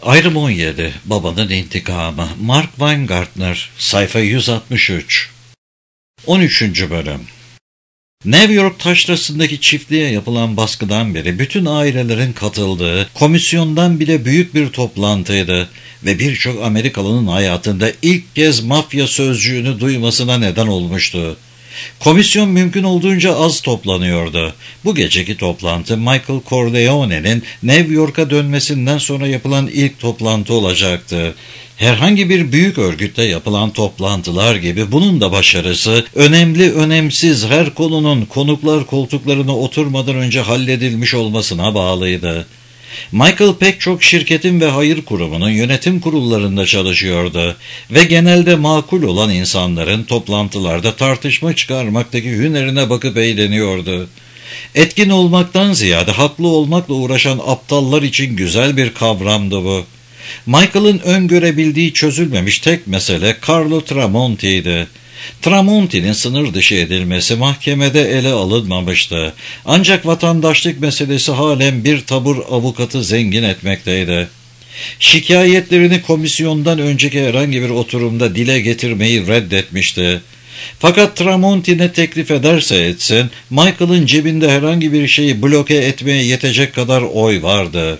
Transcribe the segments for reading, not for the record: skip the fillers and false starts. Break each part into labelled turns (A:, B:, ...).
A: Ayrım 17. Babanın intikamı. Mark Weingartner. Sayfa 163. 13. Bölüm. New York taşrasındaki çiftliğe yapılan baskıdan beri bütün ailelerin katıldığı, komisyondan bile büyük bir toplantıydı ve birçok Amerikalının hayatında ilk kez mafya sözcüğünü duymasına neden olmuştu. Komisyon mümkün olduğunca az toplanıyordu. Bu geceki toplantı Michael Corleone'nin New York'a dönmesinden sonra yapılan ilk toplantı olacaktı. Herhangi bir büyük örgütte yapılan toplantılar gibi bunun da başarısı, önemli önemsiz her konunun konuklar koltuklarına oturmadan önce halledilmiş olmasına bağlıydı. Michael pek çok şirketin ve hayır kurumunun yönetim kurullarında çalışıyordu ve genelde makul olan insanların toplantılarda tartışma çıkarmaktaki hünerine bakıp eğleniyordu. Etkin olmaktan ziyade haklı olmakla uğraşan aptallar için güzel bir kavramdı bu. Michael'ın öngörebildiği çözülmemiş tek mesele Carlo Tramonti'ydi. Tramonti'nin sınır dışı edilmesi mahkemede ele alınmamıştı. Ancak vatandaşlık meselesi halen bir tabur avukatı zengin etmekteydi. Şikayetlerini komisyondan önceki herhangi bir oturumda dile getirmeyi reddetmişti. Fakat Tramonti ne teklif ederse etsin, Michael'ın cebinde herhangi bir şeyi bloke etmeye yetecek kadar oy vardı.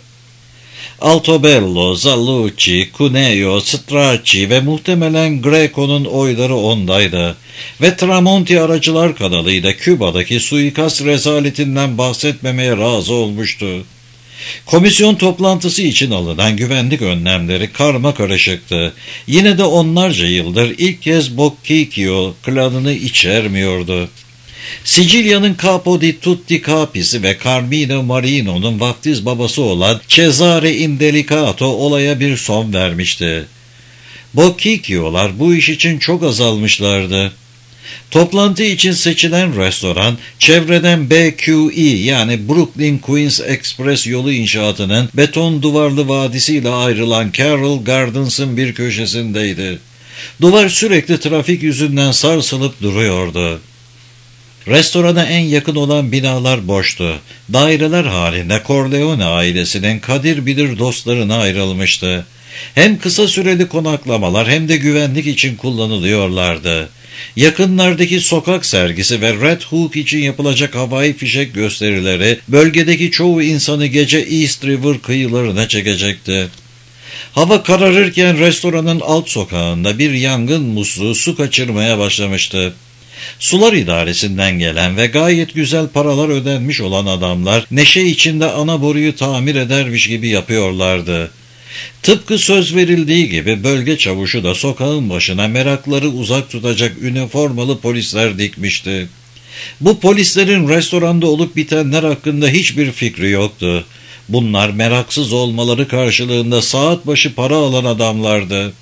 A: Altobello, Zallucci, Cuneo, Stracci ve muhtemelen Greco'nun oyları ondaydı ve Tramonti aracılar kanalıyla Küba'daki suikast rezaletinden bahsetmemeye razı olmuştu. Komisyon toplantısı için alınan güvenlik önlemleri karmakarışıktı. Yine de onlarca yıldır ilk kez Boccicchio klanını içermiyordu. Sicilya'nın Capo di Tutti Capi'si ve Carmine Marino'nun vaftiz babası olan Cesare Indelicato olaya bir son vermişti. Boccicchio'lar bu iş için çok azalmışlardı. Toplantı için seçilen restoran, çevreden BQE yani Brooklyn Queens Express yolu inşaatının beton duvarlı vadisiyle ayrılan Carroll Gardens'ın bir köşesindeydi. Duvar sürekli trafik yüzünden sarsılıp duruyordu. Restorana en yakın olan binalar boştu. Daireler halinde Corleone ailesinin kadir bilir dostlarına ayrılmıştı. Hem kısa süreli konaklamalar hem de güvenlik için kullanılıyorlardı. Yakınlardaki sokak sergisi ve Red Hook için yapılacak havai fişek gösterileri bölgedeki çoğu insanı gece East River kıyılarına çekecekti. Hava kararırken restoranın alt sokağında bir yangın musluğu su kaçırmaya başlamıştı. Sular idaresinden gelen ve gayet güzel paralar ödenmiş olan adamlar neşe içinde ana boruyu tamir edermiş gibi yapıyorlardı. Tıpkı söz verildiği gibi bölge çavuşu da sokağın başına merakları uzak tutacak üniformalı polisler dikmişti. Bu polislerin restoranda olup bitenler hakkında hiçbir fikri yoktu. Bunlar meraksız olmaları karşılığında saat başı para alan adamlardı.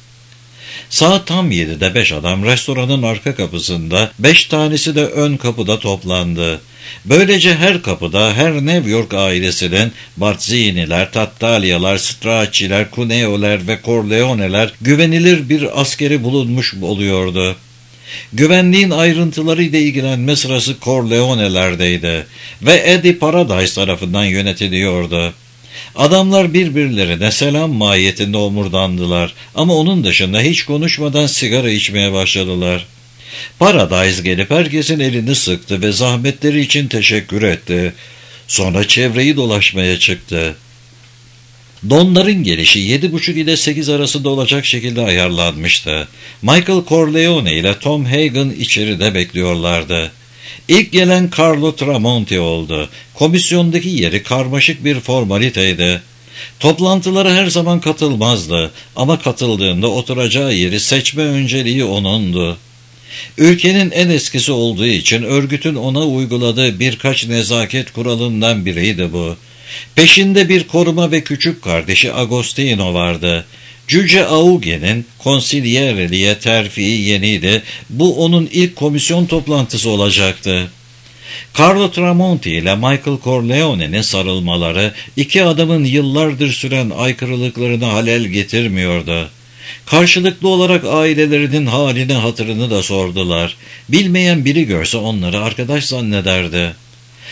A: Saat tam 7'de 5 adam restoranın arka kapısında, 5 tanesi de ön kapıda toplandı. Böylece her kapıda her New York ailesinin Barzini'ler, Tattalyalar, Stracci'ler, Cuneo'ler ve Corleone'ler güvenilir bir askeri bulunmuş oluyordu. Güvenliğin ayrıntılarıyla ilgilenme sırası Corleone'lerdeydi ve Eddie Paradise tarafından yönetiliyordu. Adamlar birbirlerine selam mahiyetinde omurdandılar ama onun dışında hiç konuşmadan sigara içmeye başladılar. Paradise gelip herkesin elini sıktı ve zahmetleri için teşekkür etti. Sonra çevreyi dolaşmaya çıktı. Donların gelişi 7.30 ile 8 arasında olacak şekilde ayarlanmıştı. Michael Corleone ile Tom Hagen içeride bekliyorlardı. İlk gelen Carlo Tramonti oldu. Komisyondaki yeri karmaşık bir formaliteydi. Toplantılara her zaman katılmazdı ama katıldığında oturacağı yeri seçme önceliği onundu. Ülkenin en eskisi olduğu için örgütün ona uyguladığı birkaç nezaket kuralından biriydi bu. Peşinde bir koruma ve küçük kardeşi Agostino vardı. Cüce Auge'nin konsilyerliğe terfi yeniydi. Bu onun ilk komisyon toplantısı olacaktı. Carlo Tramonti ile Michael Corleone'nin sarılmaları iki adamın yıllardır süren aykırılıklarını halel getirmiyordu. Karşılıklı olarak ailelerinin halini hatırını da sordular. Bilmeyen biri görse onları arkadaş zannederdi.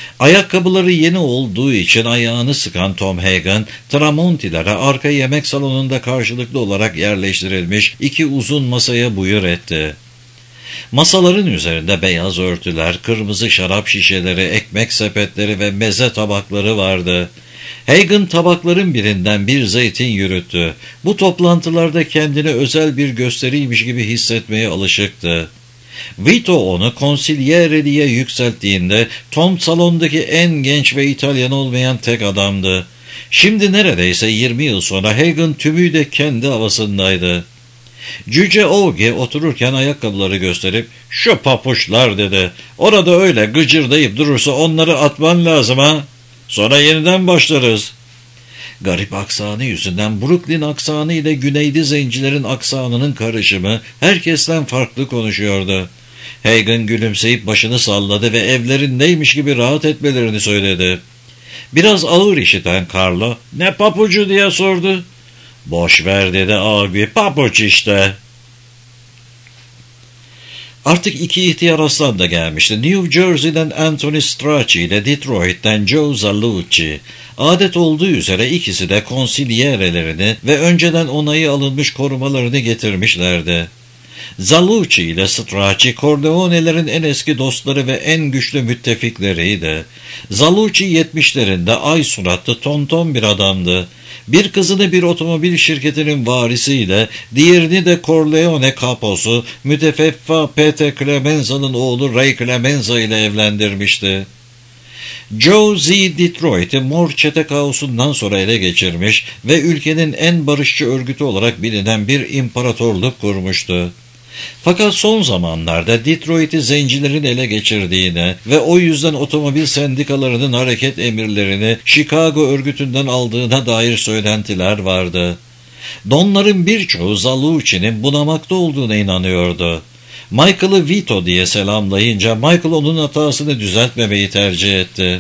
A: Ayakkabıları yeni olduğu için ayağını sıkan Tom Hagen, Tramonti'lere arka yemek salonunda karşılıklı olarak yerleştirilmiş 2 uzun masaya buyur etti. Masaların üzerinde beyaz örtüler, kırmızı şarap şişeleri, ekmek sepetleri ve meze tabakları vardı. Hagen tabakların birinden bir zeytin yürüttü. Bu toplantılarda kendini özel bir gösteriymiş gibi hissetmeye alışıktı. Vito onu konsilyere diye yükselttiğinde Tom salondaki en genç ve İtalyan olmayan tek adamdı. Şimdi neredeyse 20 yıl sonra Hagen tümüyle kendi havasındaydı. Cüce Augie otururken ayakkabıları gösterip "Şu papuçlar" dedi. "Orada öyle gıcırdayıp durursa onları atman lazım ha. Sonra yeniden başlarız." Garip aksanı yüzünden Brooklyn aksanı ile güneyli zencilerin aksanının karışımı herkesten farklı konuşuyordu. Hagen gülümseyip başını salladı ve evlerindeymiş gibi rahat etmelerini söyledi. Biraz ağır işiten Carlo "Ne papucu?" diye sordu. "Boş ver" dedi abi, "papuç işte." Artık 2 ihtiyar aslan da gelmişti. New Jersey'den Anthony Strachey ile Detroit'ten Joe Zalucci. Adet olduğu üzere ikisi de konsilyerelerini ve önceden onayı alınmış korumalarını getirmişlerdi. Zalucci ile Strachey, Corleone'lerin en eski dostları ve en güçlü müttefikleriydi. Zalucci 70'lerinde ay suratlı tonton bir adamdı. Bir kızını bir otomobil şirketinin varisiyle, diğerini de Corleone kaposu, mütefeffa Peter Clemenza'nın oğlu Ray Clemenza ile evlendirmişti. Joe Z. Detroit'i Mor Çete kaosundan sonra ele geçirmiş ve ülkenin en barışçı örgütü olarak bilinen bir imparatorluk kurmuştu. Fakat son zamanlarda Detroit'i zencilerin ele geçirdiğine ve o yüzden otomobil sendikalarının hareket emirlerini Chicago örgütünden aldığına dair söylentiler vardı. Donların birçoğu Zalucci'nin bunamakta olduğuna inanıyordu. Michael'ı Vito diye selamlayınca Michael onun hatasını düzeltmemeyi tercih etti.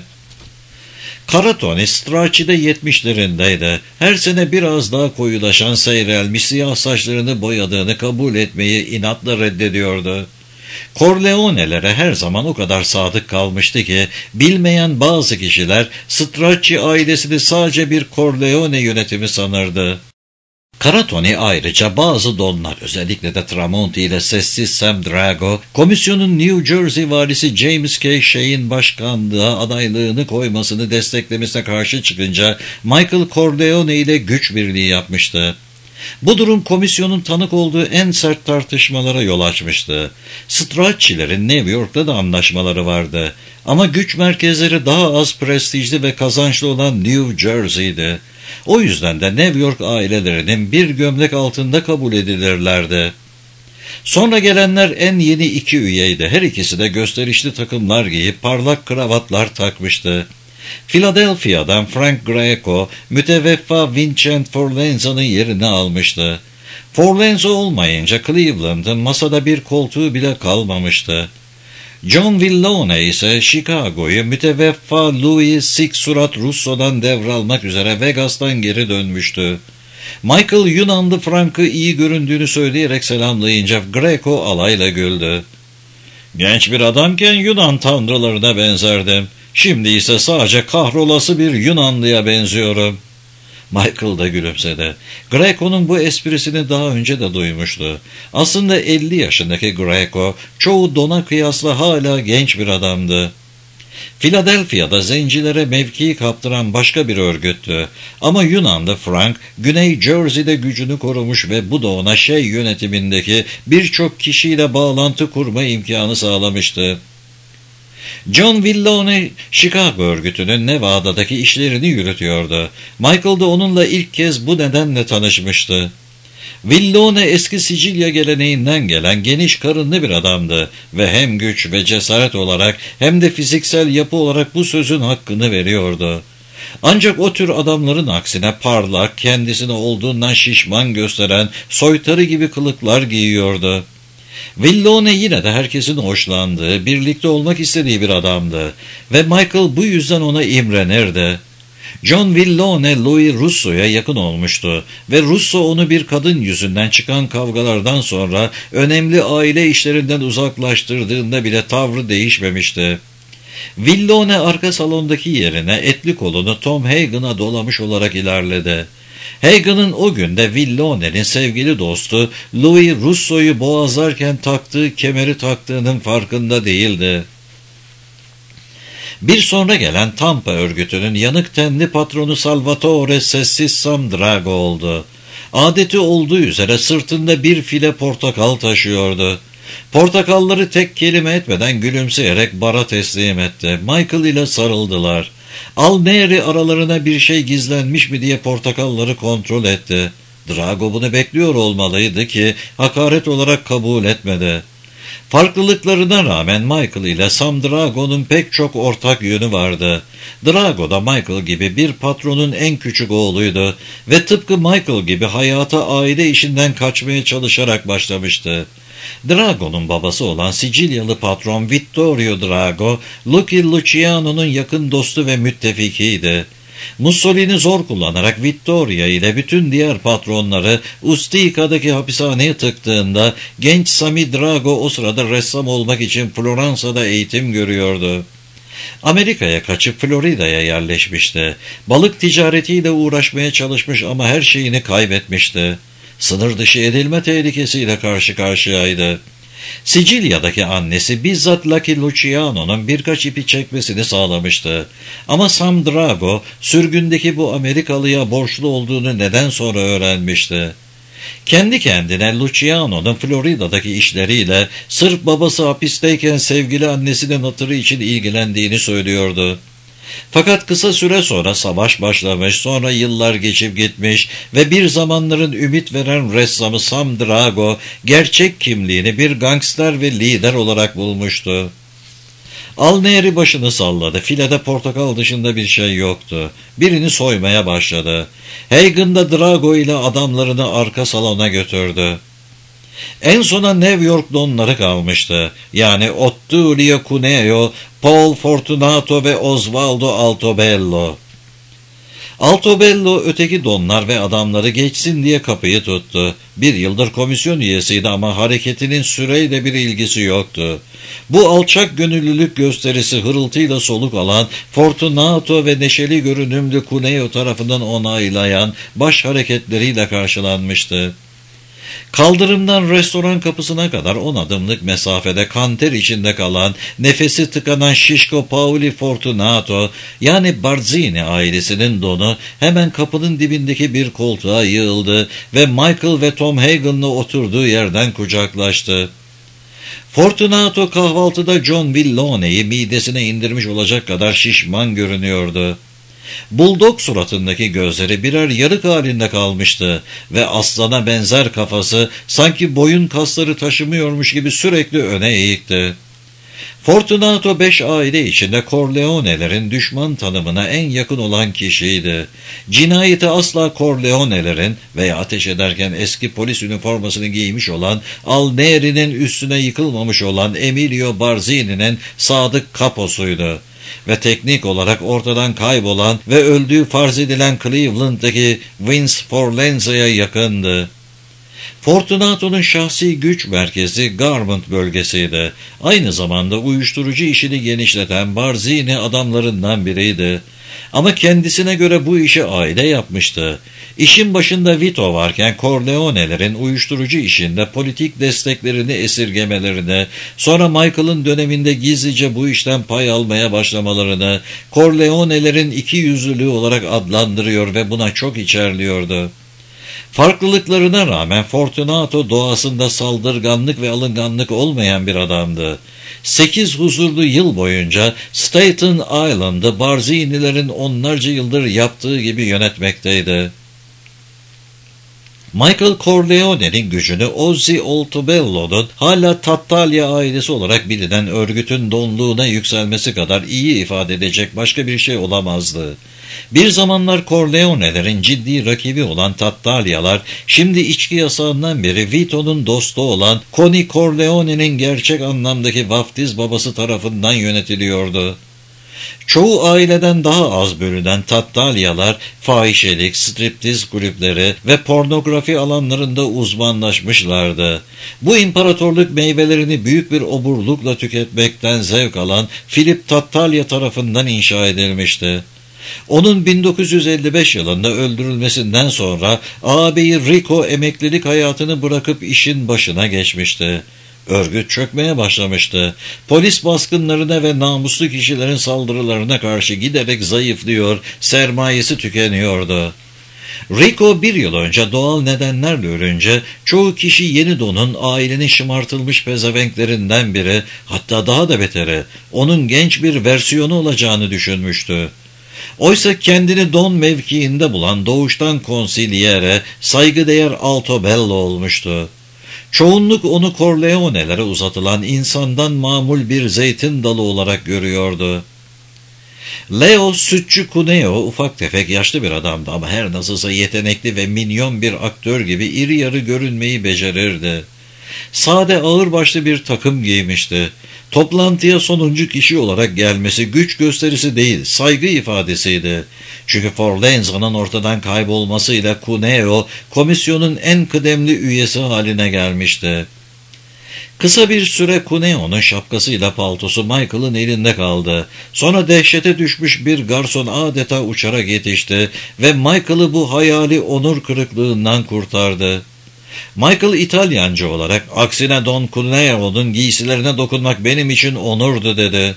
A: Kara Tony Strachey'de 70'lerindeydi. Her sene biraz daha koyulaşan seyrelmiş siyah saçlarını boyadığını kabul etmeyi inatla reddediyordu. Corleone'lere her zaman o kadar sadık kalmıştı ki bilmeyen bazı kişiler Strachey ailesini sadece bir Corleone yönetimi sanırdı. Kara Tony ayrıca bazı donlar, özellikle de Tramonti ile sessiz Sam Drago, komisyonun New Jersey valisi James K. Shay'in başkanlığa adaylığını koymasını desteklemesine karşı çıkınca Michael Corleone ile güç birliği yapmıştı. Bu durum komisyonun tanık olduğu en sert tartışmalara yol açmıştı. Strachey'lerin New York'ta da anlaşmaları vardı. Ama güç merkezleri daha az prestijli ve kazançlı olan New Jersey'di. O yüzden de New York ailelerinin bir gömlek altında kabul edilirlerdi. Sonra gelenler en yeni 2 üyeydi. Her ikisi de gösterişli takımlar giyip parlak kravatlar takmıştı. Philadelphia'dan Frank Greco, müteveffa Vincent Forlenza'nın yerini almıştı. Forlenza olmayınca Cleveland'ın masada bir koltuğu bile kalmamıştı. John Villone ise Chicago'yu müteveffa Louis Siksurat Russo'dan devralmak üzere Vegas'tan geri dönmüştü. Michael Yunanlı Frank'ı iyi göründüğünü söyleyerek selamlayınca Greco alayla güldü. "Genç bir adamken Yunan tanrılarına benzerdim. Şimdi ise sadece kahrolası bir Yunanlıya benziyorum." Michael da gülümsedi. Greco'nun bu esprisini daha önce de duymuştu. Aslında 50 yaşındaki Greco, çoğu dona kıyasla hala genç bir adamdı. Philadelphia'da zencilere mevkii kaptıran başka bir örgüttü. Ama Yunanlı Frank, Güney Jersey'de gücünü korumuş ve bu da ona yönetimindeki birçok kişiyle bağlantı kurma imkanı sağlamıştı. John Villone, Chicago örgütünün Nevada'daki işlerini yürütüyordu. Michael da onunla ilk kez bu nedenle tanışmıştı. Villone eski Sicilya geleneğinden gelen geniş karınlı bir adamdı ve hem güç ve cesaret olarak hem de fiziksel yapı olarak bu sözün hakkını veriyordu. Ancak o tür adamların aksine parlak, kendisini olduğundan şişman gösteren soytarı gibi kılıklar giyiyordu. Villone yine de herkesin hoşlandığı, birlikte olmak istediği bir adamdı ve Michael bu yüzden ona imrenirdi. John Villone, Louis Russo'ya yakın olmuştu ve Russo onu bir kadın yüzünden çıkan kavgalardan sonra önemli aile işlerinden uzaklaştırdığında bile tavrı değişmemişti. Villone arka salondaki yerine etli kolunu Tom Hagen'a dolamış olarak ilerledi. Hagen'ın o günde Villone'nin sevgili dostu Louis Russo'yu boğazlarken taktığı kemeri taktığının farkında değildi. Bir sonra gelen Tampa örgütünün yanık tenli patronu Salvatore Sessiz Samdrago oldu. Adeti olduğu üzere sırtında bir file portakal taşıyordu. Portakalları tek kelime etmeden gülümseyerek bara teslim etti. Michael ile sarıldılar. Alneri aralarına bir şey gizlenmiş mi diye portakalları kontrol etti. Drago bunu bekliyor olmalıydı ki hakaret olarak kabul etmedi. Farklılıklarına rağmen Michael ile Sam Drago'nun pek çok ortak yönü vardı. Drago da Michael gibi bir patronun en küçük oğluydu ve tıpkı Michael gibi hayata aile işinden kaçmaya çalışarak başlamıştı. Drago'nun babası olan Sicilyalı patron Vittorio Drago, Lucky Luciano'nun yakın dostu ve müttefikiydi. Mussolini zor kullanarak Vittoria ile bütün diğer patronları Ustica'daki hapishaneye tıktığında genç Sami Drago o sırada ressam olmak için Floransa'da eğitim görüyordu. Amerika'ya kaçıp Florida'ya yerleşmişti. Balık ticaretiyle uğraşmaya çalışmış ama her şeyini kaybetmişti. Sınır dışı edilme tehlikesiyle karşı karşıyaydı. Sicilya'daki annesi bizzat Lucky Luciano'nun birkaç ipi çekmesini sağlamıştı. Ama Sam Drago sürgündeki bu Amerikalıya borçlu olduğunu neden sonra öğrenmişti. Kendi kendine Luciano'nun Florida'daki işleriyle sırf babası hapisteyken sevgili annesinin hatırı için ilgilendiğini söylüyordu. Fakat kısa süre sonra savaş başlamış, sonra yıllar geçip gitmiş ve bir zamanların ümit veren ressamı Sam Drago gerçek kimliğini bir gangster ve lider olarak bulmuştu. Alneri başını salladı. Filede portakal dışında bir şey yoktu. Birini soymaya başladı. Hagen da Drago ile adamlarını arka salona götürdü. En sona New York donları kalmıştı. Yani Ottulio Cuneo, Paul Fortunato ve Osvaldo Altobello. Altobello öteki donlar ve adamları geçsin diye kapıyı tuttu. Bir yıldır komisyon üyesiydi ama hareketinin süreyle bir ilgisi yoktu. Bu alçak gönüllülük gösterisi hırıltıyla soluk alan Fortunato ve neşeli görünümlü Cuneo tarafından onaylayan baş hareketleriyle karşılanmıştı. Kaldırımdan restoran kapısına kadar 10 adımlık mesafede kanter içinde kalan, nefesi tıkanan Şişko Pauli Fortunato, yani Barzini ailesinin donu hemen kapının dibindeki bir koltuğa yığıldı ve Michael ve Tom Hagen'la oturduğu yerden kucaklaştı. Fortunato kahvaltıda John Villone'yi midesine indirmiş olacak kadar şişman görünüyordu. Buldog suratındaki gözleri birer yarık halinde kalmıştı ve aslana benzer kafası sanki boyun kasları taşımıyormuş gibi sürekli öne eğikti. Fortunato 5 aile içinde Corleone'lerin düşman tanımına en yakın olan kişiydi. Cinayeti asla Corleone'lerin veya ateş ederken eski polis üniformasını giymiş olan Alneri'nin üstüne yıkılmamış olan Emilio Barzini'nin sadık kaposuydu. Ve teknik olarak ortadan kaybolan ve öldüğü farz edilen Cleveland'daki Vince Forlenza'ya yakındı. Fortunato'nun şahsi güç merkezi Garment bölgesiydi. Aynı zamanda uyuşturucu işini genişleten Barzini adamlarından biriydi. Ama kendisine göre bu işi aile yapmıştı. İşin başında Vito varken Corleone'lerin uyuşturucu işinde politik desteklerini esirgemelerini, sonra Michael'ın döneminde gizlice bu işten pay almaya başlamalarını Corleone'lerin ikiyüzlülüğü olarak adlandırıyor ve buna çok içerliyordu. Farklılıklarına rağmen Fortunato doğasında saldırganlık ve alınganlık olmayan bir adamdı. 8 huzurlu yıl boyunca Staten Island'ı Barzini'lerin onlarca yıldır yaptığı gibi yönetmekteydi. Michael Corleone'nin gücünü Ozzy Altobello'nun hala Tattaglia ailesi olarak bilinen örgütün donluğuna yükselmesi kadar iyi ifade edecek başka bir şey olamazdı. Bir zamanlar Corleone'lerin ciddi rakibi olan Tattaglia'lar, şimdi içki yasağından beri Vito'nun dostu olan Connie Corleone'nin gerçek anlamdaki vaftiz babası tarafından yönetiliyordu. Çoğu aileden daha az bölünen Tattalyalar, fahişelik, striptiz kulüpleri ve pornografi alanlarında uzmanlaşmışlardı. Bu imparatorluk meyvelerini büyük bir oburlukla tüketmekten zevk alan Philip Tattalya tarafından inşa edilmişti. Onun 1955 yılında öldürülmesinden sonra ağabeyi Rico emeklilik hayatını bırakıp işin başına geçmişti. Örgüt çökmeye başlamıştı. Polis baskınlarına ve namuslu kişilerin saldırılarına karşı giderek zayıflıyor, sermayesi tükeniyordu. Rico bir yıl önce doğal nedenlerle ölünce çoğu kişi Yeni Don'un ailenin şımartılmış pezevenklerinden biri, hatta daha da beteri, onun genç bir versiyonu olacağını düşünmüştü. Oysa kendini Don mevkiinde bulan doğuştan konsilyere, saygıdeğer Altobello olmuştu. Çoğunluk onu Corleone'lere uzatılan insandan mamul bir zeytin dalı olarak görüyordu. Leo Sütçü Cuneo ufak tefek yaşlı bir adamdı ama her nasılsa yetenekli ve minyon bir aktör gibi iri yarı görünmeyi becerirdi. Sade ağırbaşlı bir takım giymişti. Toplantıya sonuncu kişi olarak gelmesi güç gösterisi değil, saygı ifadesiydi. Çünkü Forlenza'nın ortadan kaybolmasıyla Cuneo, komisyonun en kıdemli üyesi haline gelmişti. Kısa bir süre Cuneo'nun şapkasıyla paltosu Michael'ın elinde kaldı. Sonra dehşete düşmüş bir garson adeta uçarak yetişti ve Michael'ı bu hayali onur kırıklığından kurtardı. Michael İtalyanca olarak, aksine Don Cuneo'nun giysilerine dokunmak benim için onurdu dedi.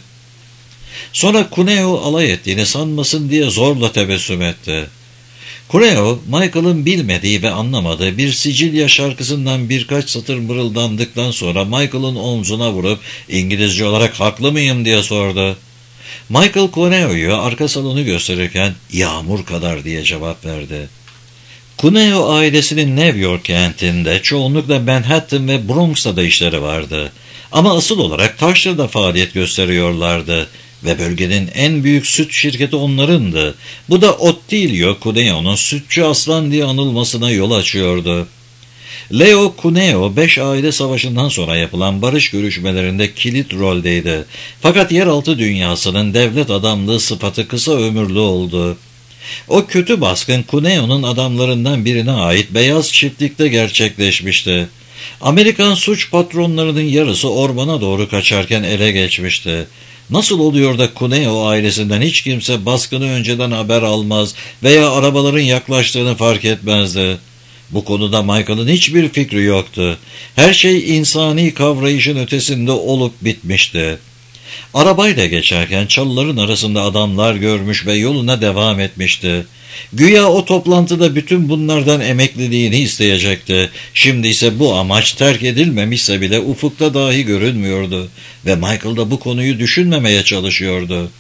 A: Sonra Cuneo alay ettiğini sanmasın diye zorla tebessüm etti. Cuneo, Michael'ın bilmediği ve anlamadığı bir Sicilya şarkısından birkaç satır mırıldandıktan sonra Michael'ın omzuna vurup İngilizce olarak haklı mıyım diye sordu. Michael Cuneo'yu arka salonu gösterirken yağmur kadar diye cevap verdi. Cuneo ailesinin New York kentinde çoğunlukla Manhattan ve Bronx'ta da işleri vardı. Ama asıl olarak Taşra'da faaliyet gösteriyorlardı ve bölgenin en büyük süt şirketi onlarındı. Bu da Ottilio Cuneo'nun sütçü aslan diye anılmasına yol açıyordu. Leo Cuneo 5 aile savaşından sonra yapılan barış görüşmelerinde kilit roldeydi. Fakat yeraltı dünyasının devlet adamlığı sıfatı kısa ömürlü oldu. O kötü baskın Cuneo'nun adamlarından birine ait beyaz çiftlikte gerçekleşmişti. Amerikan suç patronlarının yarısı ormana doğru kaçarken ele geçmişti. Nasıl oluyor da Cuneo ailesinden hiç kimse baskını önceden haber almaz veya arabaların yaklaştığını fark etmezdi? Bu konuda Michael'ın hiçbir fikri yoktu. Her şey insani kavrayışın ötesinde olup bitmişti. Arabayla geçerken çalıların arasında adamlar görmüş ve yoluna devam etmişti. Güya o toplantıda bütün bunlardan emekliliğini isteyecekti. Şimdi ise bu amaç terk edilmemişse bile ufukta dahi görünmüyordu ve Michael da bu konuyu düşünmemeye çalışıyordu.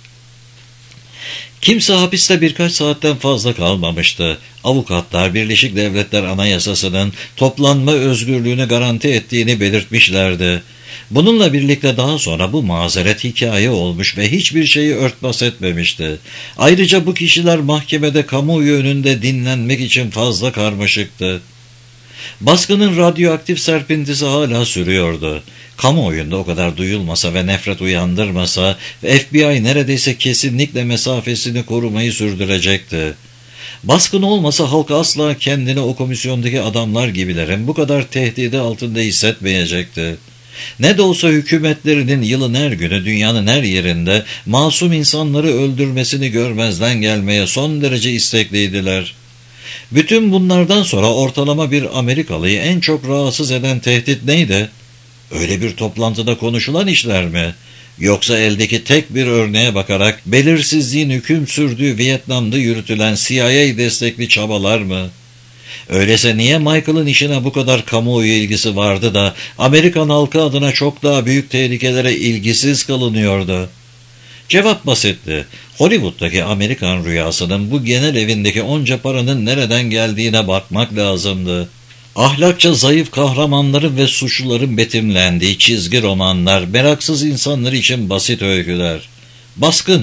A: Kimse hapiste birkaç saatten fazla kalmamıştı. Avukatlar Birleşik Devletler Anayasası'nın toplanma özgürlüğünü garanti ettiğini belirtmişlerdi. Bununla birlikte daha sonra bu mazeret hikaye olmuş ve hiçbir şeyi örtbas etmemişti. Ayrıca bu kişiler mahkemede kamuoyu önünde dinlenmek için fazla karmaşıktı. Baskının radyoaktif serpintisi hala sürüyordu. Kamuoyunda o kadar duyulmasa ve nefret uyandırmasa, FBI neredeyse kesinlikle mesafesini korumayı sürdürecekti. Baskın olmasa halk asla kendini o komisyondaki adamlar gibilerin bu kadar tehdidi altında hissetmeyecekti. Ne de olsa hükümetlerinin yılın her günü dünyanın her yerinde masum insanları öldürmesini görmezden gelmeye son derece istekliydiler. Bütün bunlardan sonra ortalama bir Amerikalıyı en çok rahatsız eden tehdit neydi? Öyle bir toplantıda konuşulan işler mi? Yoksa eldeki tek bir örneğe bakarak belirsizliğin hüküm sürdüğü Vietnam'da yürütülen CIA destekli çabalar mı? Öyleyse niye Michael'ın işine bu kadar kamuoyu ilgisi vardı da Amerikan halkı adına çok daha büyük tehlikelere ilgisiz kalınıyordu? Cevap basitti. Hollywood'daki Amerikan rüyasının bu genel evindeki onca paranın nereden geldiğine bakmak lazımdı. Ahlakça zayıf kahramanların ve suçluların betimlendiği çizgi romanlar, meraksız insanlar için basit öyküler. Baskın,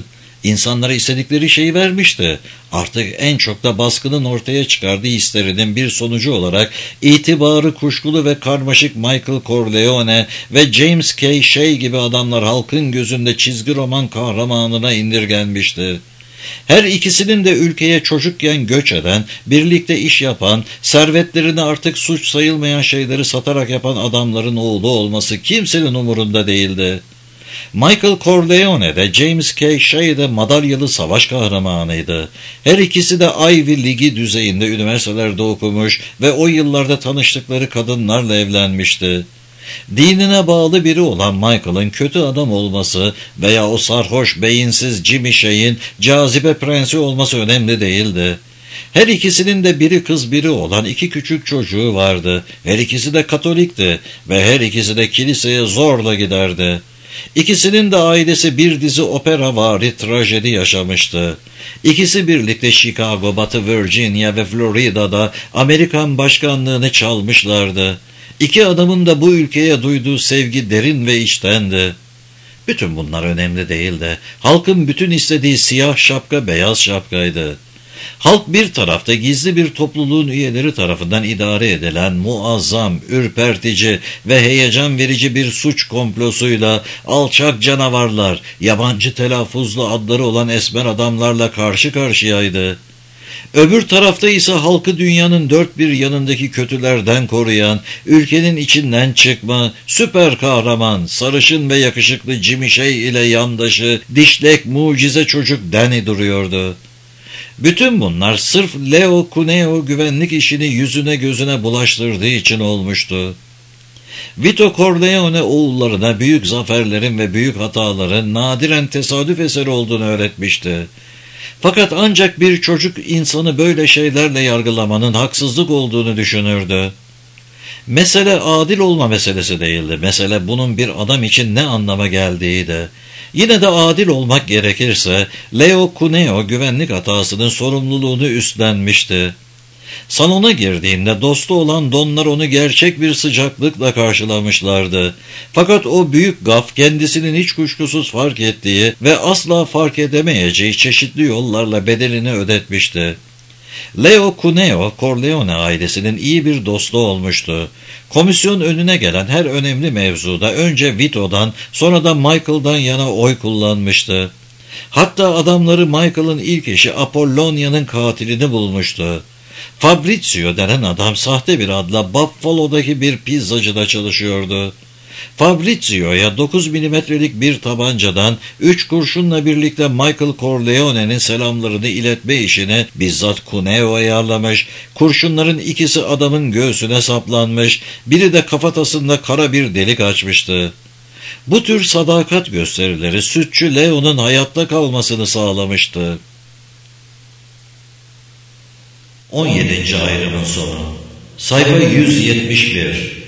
A: İnsanlara istedikleri şeyi vermişti. Artık en çok da baskının ortaya çıkardığı hislerinin bir sonucu olarak itibarı kuşkulu ve karmaşık Michael Corleone ve James K. Shea gibi adamlar halkın gözünde çizgi roman kahramanına indirgenmişti. Her ikisinin de ülkeye çocukken göç eden, birlikte iş yapan, servetlerini artık suç sayılmayan şeyleri satarak yapan adamların oğlu olması kimsenin umurunda değildi. Michael Corleone de James K. Shea de madalyalı savaş kahramanıydı. Her ikisi de Ivy Ligi düzeyinde üniversitelerde okumuş ve o yıllarda tanıştıkları kadınlarla evlenmişti. Dinine bağlı biri olan Michael'ın kötü adam olması veya o sarhoş beyinsiz Jimmy Shea'in cazibe prensi olması önemli değildi. Her ikisinin de biri kız biri olan iki küçük çocuğu vardı. Her ikisi de Katolikti ve her ikisi de kiliseye zorla giderdi. İkisinin de ailesi bir dizi operavari trajedi yaşamıştı. İkisi birlikte Chicago, Batı Virginia ve Florida'da Amerikan başkanlığını çalmışlardı. İki adamın da bu ülkeye duyduğu sevgi derin ve içtendi. Bütün bunlar önemli değildi. Halkın bütün istediği siyah şapka beyaz şapkaydı. Halk bir tarafta gizli bir topluluğun üyeleri tarafından idare edilen muazzam, ürpertici ve heyecan verici bir suç komplosuyla alçak canavarlar, yabancı telaffuzlu adları olan esmer adamlarla karşı karşıyaydı. Öbür tarafta ise halkı dünyanın dört bir yanındaki kötülerden koruyan, ülkenin içinden çıkma, süper kahraman, sarışın ve yakışıklı Jimmy Shea ile yandaşı, dişlek mucize çocuk Danny duruyordu. Bütün bunlar sırf Leo Cuneo güvenlik işini yüzüne gözüne bulaştırdığı için olmuştu. Vito Corleone oğullarına büyük zaferlerin ve büyük hataların nadiren tesadüf eseri olduğunu öğretmişti. Fakat ancak bir çocuk insanı böyle şeylerle yargılamanın haksızlık olduğunu düşünürdü. Mesele adil olma meselesi değildi. Mesele bunun bir adam için ne anlama geldiğiydi. Yine de adil olmak gerekirse Leo Cuneo güvenlik hatasının sorumluluğunu üstlenmişti. Salona girdiğinde dostu olan donlar onu gerçek bir sıcaklıkla karşılamışlardı. Fakat o büyük gaf kendisinin hiç kuşkusuz fark ettiği ve asla fark edemeyeceği çeşitli yollarla bedelini ödetmişti. Leo Cuneo, Corleone ailesinin iyi bir dostu olmuştu. Komisyon önüne gelen her önemli mevzuda önce Vito'dan sonra da Michael'dan yana oy kullanmıştı. Hatta adamları Michael'ın ilk eşi Apollonia'nın katilini bulmuştu. Fabrizio denen adam sahte bir adla Buffalo'daki bir pizzacıda çalışıyordu. Fabrizio'ya 9 milimetrelik bir tabancadan 3 kurşunla birlikte Michael Corleone'nin selamlarını iletme işini bizzat Cuneo ayarlamış, kurşunların ikisi adamın göğsüne saplanmış, biri de kafatasında kara bir delik açmıştı. Bu tür sadakat gösterileri sütçü Leo'nun hayatta kalmasını sağlamıştı. 17. ayrımın sonu. Sayfa 171.